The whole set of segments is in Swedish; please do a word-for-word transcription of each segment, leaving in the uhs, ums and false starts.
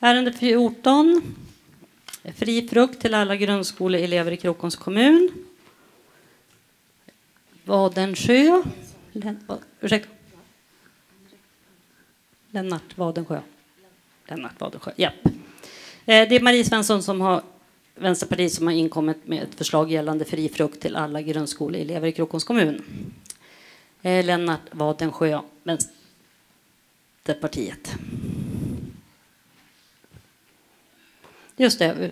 Ärende fjorton. Fri frukt till alla grundskoleelever i Krokoms kommun. Vadensjö. Ursäkta. Lennart Vadensjö. Lennart Vadensjö, japp. Det är Marie Svensson som har Vänsterpartiet som har inkommit med ett förslag gällande fri frukt till alla grundskoleelever i Krokoms kommun. Lennart Vadensjö, Vänsterpartiet. Just det.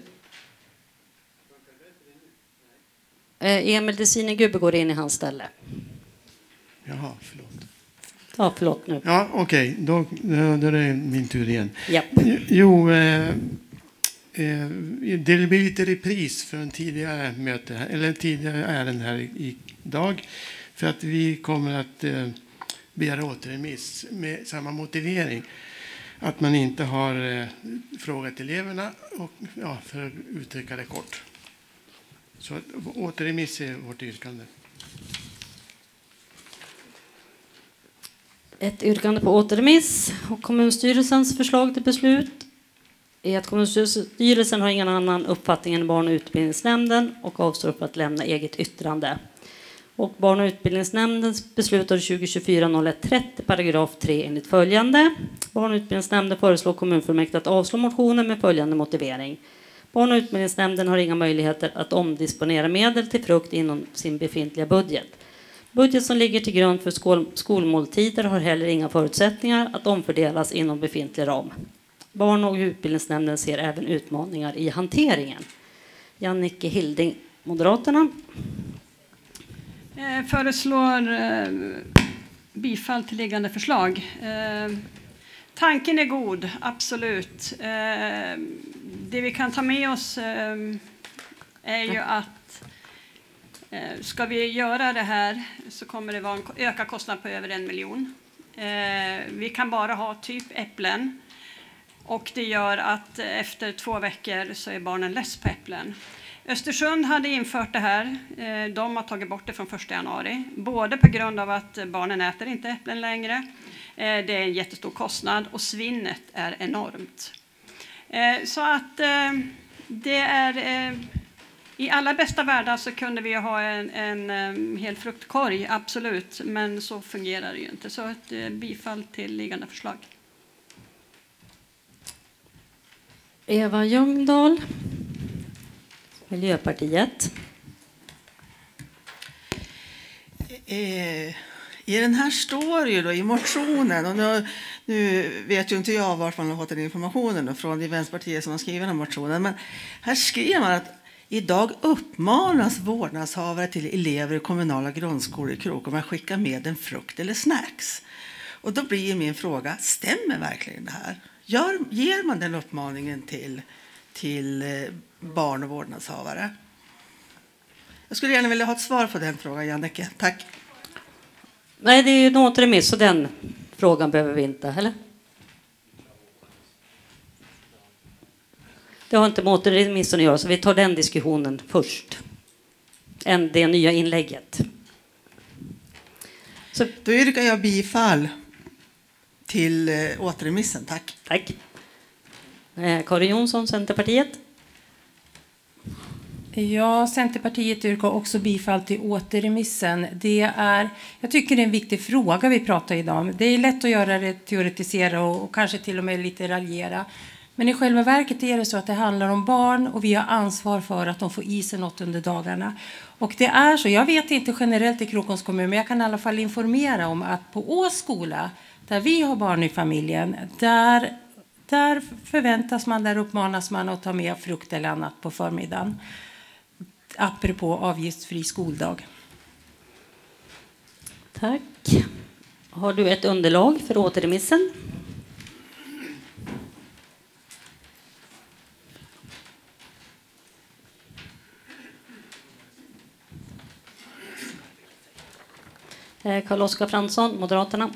Emil Desinegubbe går in i hans ställe. Jaha, förlåt. Ja, förlåt nu. Ja, okej. Okay. Då, då, då är det min tur igen. Japp. Jo, eh, eh, det blir lite repris för en tidigare möte, eller en tidigare ärende här idag. För att vi kommer att eh, begära återremiss med samma motivering. Att man inte har eh, frågat eleverna, och, ja, för att uttrycka det kort. Så återremiss är vårt yrkande. Ett yrkande på återremiss och kommunstyrelsens förslag till beslut är att kommunstyrelsen har ingen annan uppfattning än barn- och utbildningsnämnden och avstår upp att lämna eget yttrande. Och barn- och utbildningsnämndens beslutade tjugo tjugofyra noll ett trettio paragraf tre enligt följande. Barn- och utbildningsnämnden föreslår kommunfullmäktige att avslå motionen med följande motivering. Barn- och utbildningsnämnden har inga möjligheter att omdisponera medel till frukt inom sin befintliga budget. Budget som ligger till grund för skol- skolmåltider har heller inga förutsättningar att omfördelas inom befintlig ram. Barn- och utbildningsnämnden ser även utmaningar i hanteringen. Jannike Hilding, Moderaterna. Eh, föreslår eh, bifall till liggande förslag. Eh, tanken är god, absolut. Eh, det vi kan ta med oss eh, är ju att eh, ska vi göra det här så kommer det vara en ökad kostnad på över en miljon. Eh, vi kan bara ha typ äpplen. Och det gör att efter två veckor så är barnen less på äpplen. Östersund hade infört det här. De har tagit bort det från första januari. Både på grund av att barnen äter inte äpplen längre. Det är en jättestor kostnad och svinnet är enormt. Så att det är... I alla bästa världar så kunde vi ha en, en hel fruktkorg, absolut. Men så fungerar det ju inte. Så ett bifall till liggande förslag. Eva Ljungdahl, Miljöpartiet. Eh, I den här står ju då i motionen, och nu, nu vet ju inte jag vart man har fått den informationen från, det är Vänsterpartiet som har skrivit den motionen, men här skriver man att idag uppmanas vårdnadshavare till elever i kommunala grundskolor i Krokom att skicka med en frukt eller snacks. Och då blir min fråga, stämmer verkligen det här? Gör, ger man den uppmaningen till, till barn och vårdnadshavare? Jag skulle gärna vilja ha ett svar på den frågan, Jannike. Tack. Nej, det är ju en återremiss, så den frågan behöver vi inte, eller? Det har inte med återremissen att göra, så vi tar den diskussionen först. Än det nya inlägget. Så. Då yrkar jag bifall till eh, återremissen. Tack. Tack. Eh, Karin Jonsson, Centerpartiet. Ja, Centerpartiet yrkar också bifall till återremissen. Det är, jag tycker det är en viktig fråga vi pratar idag om. Det är lätt att göra det, teoretisera och, och kanske till och med lite raljera. Men i själva verket är det så att det handlar om barn och vi har ansvar för att de får i sig något under dagarna. Och det är så, jag vet inte generellt i Krokoms kommun, men jag kan i alla fall informera om att på Ås skola, där vi har barn i familjen, där, där förväntas man, där uppmanas man att ta med frukt eller annat på förmiddagen. Apropå avgiftsfri skoldag. Tack. Har du ett underlag för återremissen? Carl-Oskar Fransson, Moderaterna.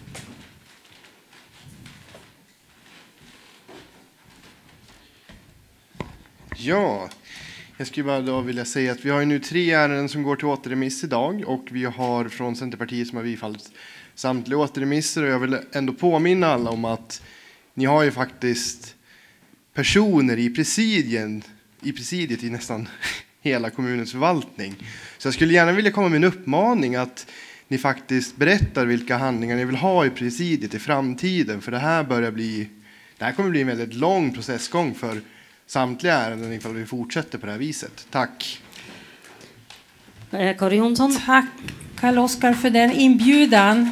Ja, jag skulle bara då vilja säga att vi har ju nu tre ärenden som går till återremiss idag, och vi har från Centerpartiet som har bifallit samtliga återremisser, och jag vill ändå påminna alla om att ni har ju faktiskt personer i presidien, i presidiet i nästan hela kommunens förvaltning. Så jag skulle gärna vilja komma med en uppmaning att ni faktiskt berättar vilka handlingar ni vill ha i presidiet i framtiden. För det här börjar bli, det här kommer bli en väldigt lång processgång för samtliga ärenden ifall vi fortsätter på det här viset. Tack. Karin Jonsson. Tack Karl-Oskar för den inbjudan.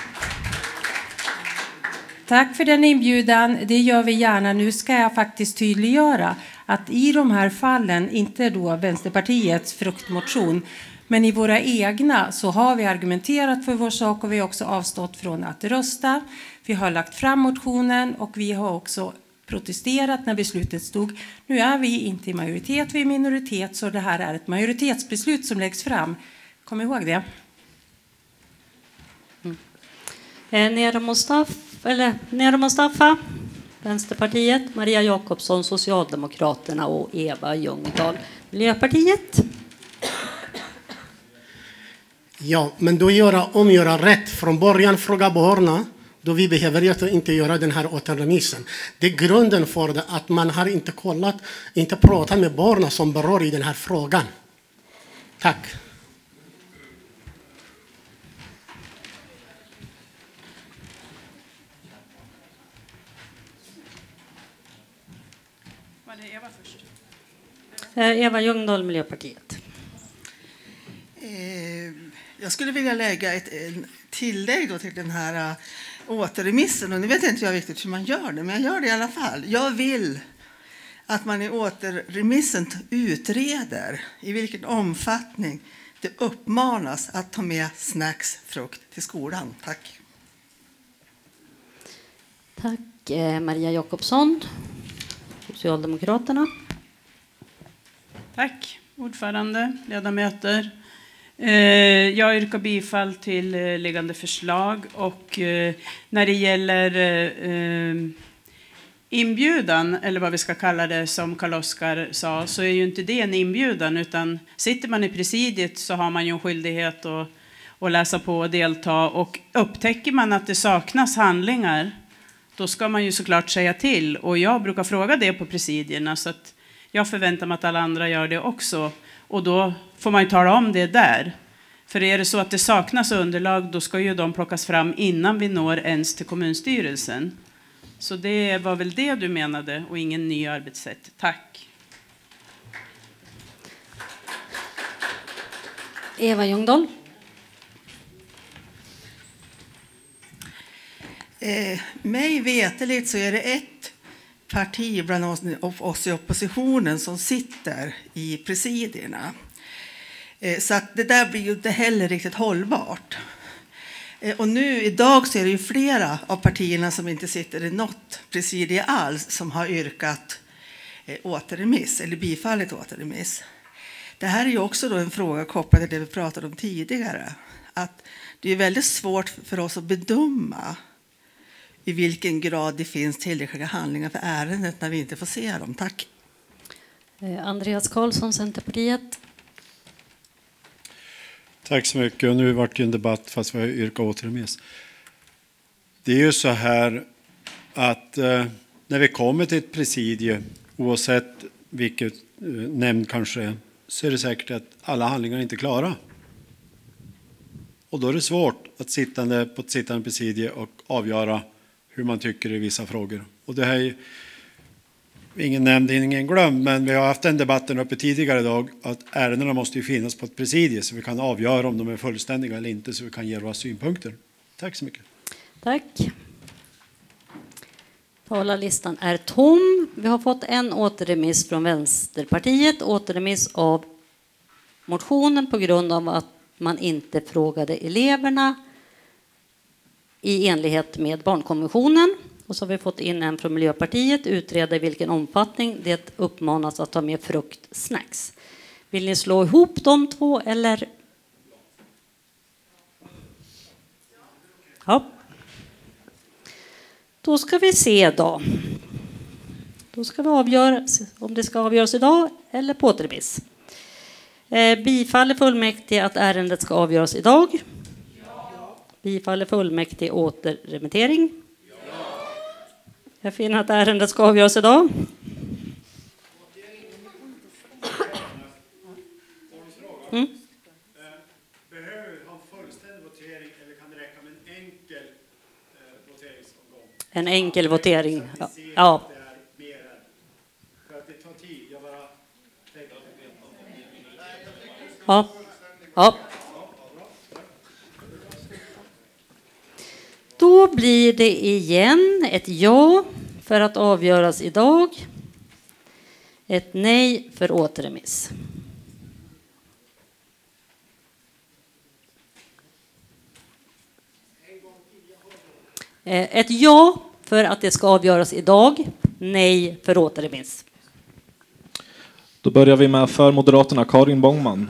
Tack för den inbjudan. Det gör vi gärna. Nu ska jag faktiskt tydliggöra att i de här fallen, inte då Vänsterpartiets fruktmotion, men i våra egna så har vi argumenterat för vår sak och vi har också avstått från att rösta. Vi har lagt fram motionen och vi har också protesterat när beslutet stod. Nu är vi inte i majoritet, vi är minoritet, så det här är ett majoritetsbeslut som läggs fram. Kom ihåg det. Mm. Eh, Nera Mustafa, eller Nera Mustafa, Vänsterpartiet, Maria Jakobsson, Socialdemokraterna och Eva Ljungdahl, Miljöpartiet. Ja, men då göra om göra rätt från början, fråga Borna, då vi behöver inte göra den här återremissen. Det är grunden för det, att man har inte kollat, inte pratat med Borna som berör i den här frågan. Tack. Var det Eva först? Eva Ljungdahl, Miljöpartiet. Jag skulle vilja lägga ett tillägg då till den här uh, återremissen. Och nu vet inte jag riktigt hur man gör det, men jag gör det i alla fall. Jag vill att man i återremissen utreder i vilken omfattning det uppmanas att ta med snacks, frukt till skolan. Tack. Tack. Eh, Maria Jakobsson, Socialdemokraterna. Tack, ordförande, ledamöter. Jag yrkar bifall till liggande förslag och när det gäller inbjudan, eller vad vi ska kalla det som Karl-Oskar sa, så är ju inte det en inbjudan, utan sitter man i presidiet så har man ju en skyldighet att, att läsa på och delta, och upptäcker man att det saknas handlingar, då ska man ju såklart säga till, och jag brukar fråga det på presidierna, så att jag förväntar mig att alla andra gör det också. Och då får man ju tala om det där. För är det så att det saknas underlag, då ska ju de plockas fram innan vi når ens till kommunstyrelsen. Så det var väl det du menade och ingen ny arbetssätt. Tack. Eva Ljungdahl. Eh, mig veteligt så är det ett parti bland oss, oss i oppositionen som sitter i presidierna. Eh, så att det där blir ju inte heller riktigt hållbart. Eh, och nu idag så är det ju flera av partierna som inte sitter i något presidie alls som har yrkat eh, återremiss eller bifallit återremiss. Det här är ju också då en fråga kopplad till det vi pratade om tidigare. Att det är väldigt svårt för oss att bedöma i vilken grad det finns tillräckliga handlingar för ärendet när vi inte får se dem. Tack. Andreas Karlsson, Centerpartiet. Tack så mycket. Och nu har det en debatt fast vi yrkar återremiss. Det är ju så här att eh, när vi kommer till ett presidie, oavsett vilket eh, nämnd kanske är, så är det säkert att alla handlingar är inte klara. Och då är det svårt att sittande på ett sittande presidie och avgöra hur man tycker i vissa frågor. Och det här är ingen nämnd, ingen glömd, men vi har haft den debatten uppe tidigare idag att ärendena måste ju finnas på ett presidie så vi kan avgöra om de är fullständiga eller inte, så vi kan ge våra synpunkter. Tack så mycket. Tack. Talarlistan är tom. Vi har fått en återremiss från Vänsterpartiet. Återremiss av motionen på grund av att man inte frågade eleverna i enlighet med barnkonventionen. Och så har vi fått in en från Miljöpartiet. Utreda i vilken omfattning det uppmanas att ta med frukt, snacks. Vill ni slå ihop de två eller? Ja. Då ska vi se då. Då ska vi avgöra om det ska avgöras idag eller på återremiss. Eh, bifaller fullmäktige att ärendet ska avgöras idag? Ja. Bifaller fullmäktige återremittering? Ja. Jag finner att ärendet ska avgöras idag. En enkel votering. Ja. Ja. Ja. Ja. Då blir det igen ett ja för att avgöras idag. Ett nej för återremiss. Ett ja för att det ska avgöras idag. Nej för återremiss. Då börjar vi med för Moderaterna Karin Bångman.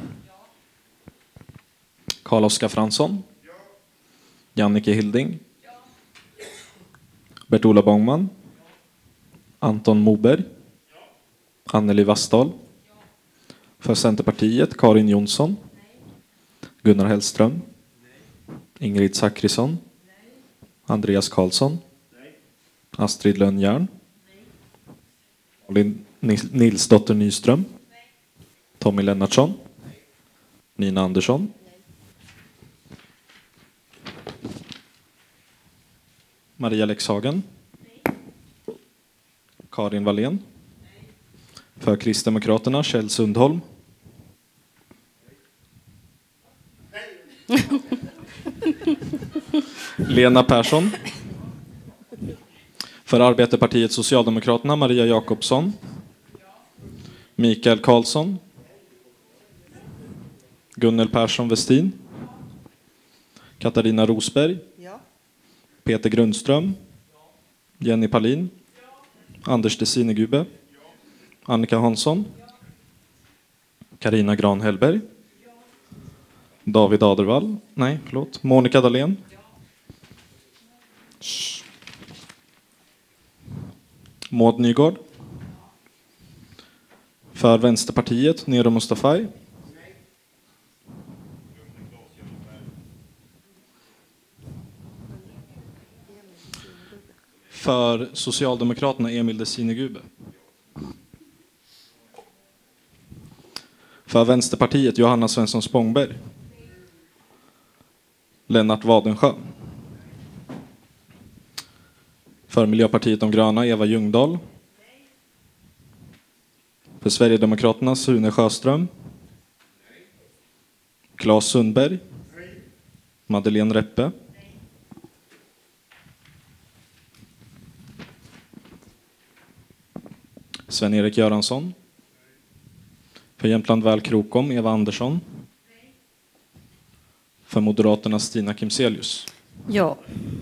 Carl-Oskar Fransson. Jannike Hilding. Bert-Ola Bångman. Anton Moberg. Anneli Vassdal. För Centerpartiet Karin Jonsson. Gunnar Hellström. Ingrid Zackrisson. Andreas Karlsson. Astrid Lönnjärn. Malin Nilsdotter Nyström. Tommy Lennartsson. Nina Andersson. Maria Lexhagen. Karin Wallén. För Kristdemokraterna Kjell Sundholm. Lena Persson. För Arbetarpartiet Socialdemokraterna Maria Jakobsson. Mikael Karlsson. Gunnel Persson Westin. Katarina Rosberg. Ja. Peter Grundström. Jenny Palin. Anders Desinegube. Annika Hansson. Karina Gran Hellberg. David Adervall. Nej, förlåt. Monica Dahlén. Maud Nygård. För Vänsterpartiet Nero Mustafai. För Socialdemokraterna Emil Desinegube. För Vänsterpartiet Johanna Svensson Spångberg. Lennart Wadensjö. För Miljöpartiet de gröna Eva Ljungdahl. För Sverigedemokraterna Sune Sjöström. Claes Sundberg. Madeleine Reppe. Sven-Erik Göransson. För Jämtland Väl Krokom Eva Andersson. För Moderaterna Stina Kimselius. Ja.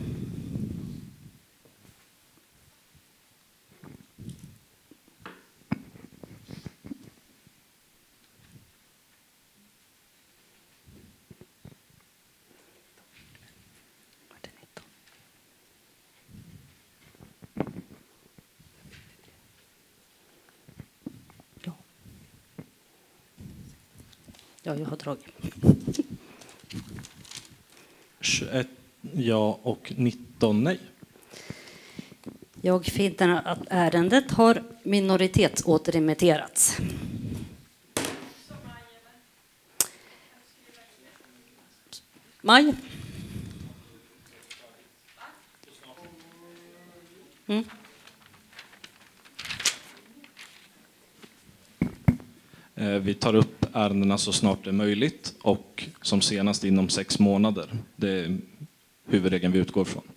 Ja, jag har dragit. tjugoett ja och nitton nej. Jag finner att ärendet har minoritetsåterremitterats. Maj? Mm. Vi tar upp ärendena så snart det är möjligt och som senast inom sex månader. Det är huvudregeln vi utgår från.